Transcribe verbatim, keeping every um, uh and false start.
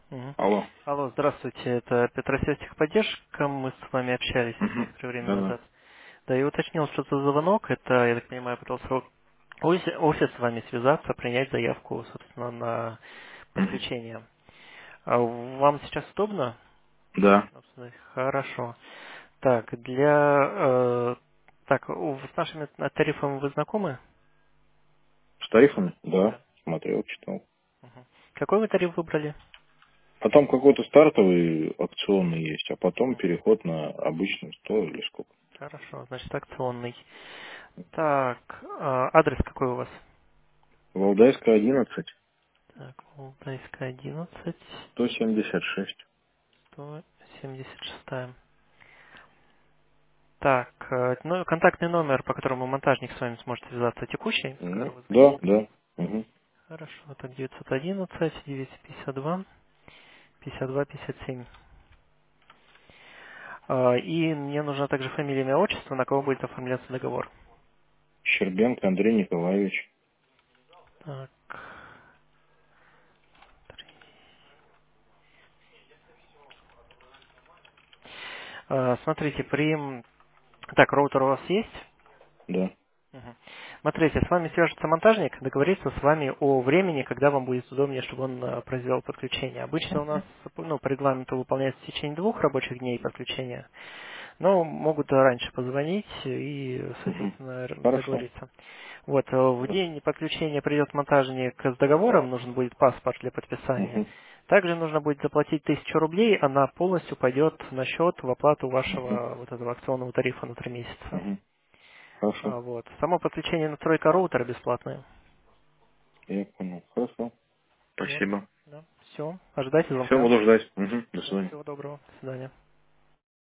Мгм. Алло. Алло, здравствуйте, это Петросвязь техподдержка, мы с вами общались Угу. некоторое время Да-да. назад. Да, и уточнил, что это за звонок, это, я так понимаю, пытался офис, офис с вами связаться, принять заявку, собственно, на Мгм. подключение. А вам сейчас удобно? Да. Собственно, хорошо. Так, для... э, так, у- с нашими тарифами вы знакомы? С тарифами? Да. Да. Смотрел, читал. Мгм. Какой вы тариф выбрали? Потом какой-то стартовый акционный есть, а потом переход на обычный сто или сколько. Хорошо, значит, акционный. Так, а, адрес какой у вас? Валдайская одиннадцать, Так, Валдайская одиннадцать, сто семьдесят шесть. сто семьдесят шесть. Так, э, ну, контактный номер, по которому монтажник с вами сможет связаться, текущий, с Ну, которого вы да, звоните? да. Угу. Хорошо, это девятьсот одиннадцать, двести пятьдесят два, пятьдесят два, пятьдесят семь. А, И мне нужна также фамилия, имя, отчество, на кого будет оформляться договор. Щербенко Андрей Николаевич. Так, а, смотрите, при... Так, роутер у вас есть? Да. Мгм. Смотрите, с вами свяжется монтажник, договорится с вами о времени, когда вам будет удобнее, чтобы он э, произвел подключение. Обычно у нас ну, по регламенту выполняется в течение двух рабочих дней подключения, но могут раньше позвонить и, Угу. соответственно, р- Хорошо. договориться. Вот, э, в день подключения придет монтажник с договором, нужен будет паспорт для подписания. Угу. Также нужно будет заплатить тысячу рублей, она полностью пойдет на счет в оплату Угу. вашего вот этого акционного тарифа на три месяца. Угу. Хорошо. А, вот. Само подключение настройка роутера бесплатная. Я понял. Хорошо. Вот. Спасибо. Да. Все. Ожидайте Все, звонка. буду ждать. Угу. До Да, свидания. всего доброго. До свидания.